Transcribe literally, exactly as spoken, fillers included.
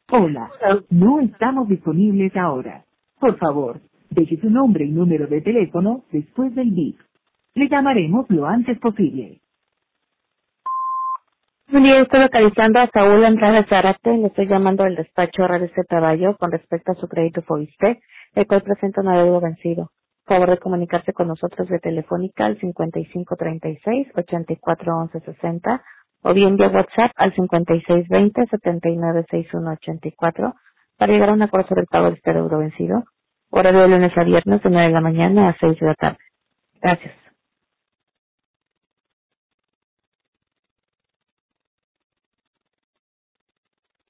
Hola, no estamos disponibles ahora. Por favor, deje su nombre y número de teléfono después del bip. Le llamaremos lo antes posible. Buen día, estoy localizando a Saúl Andrade Zárate. Le estoy llamando del despacho R D C Caballo con respecto a su crédito Fobiste, el cual presenta un adeudo vencido. Por favor de comunicarse con nosotros de Telefónica al cincuenta y cinco treinta y seis, ochenta y cuatro once sesenta o bien vía WhatsApp al cincuenta y seis veinte, setenta y nueve sesenta y uno ochenta y cuatro para llegar a un acuerdo sobre el pago de este adeudo vencido. Horario de lunes a viernes de nueve de la mañana a seis de la tarde. Gracias.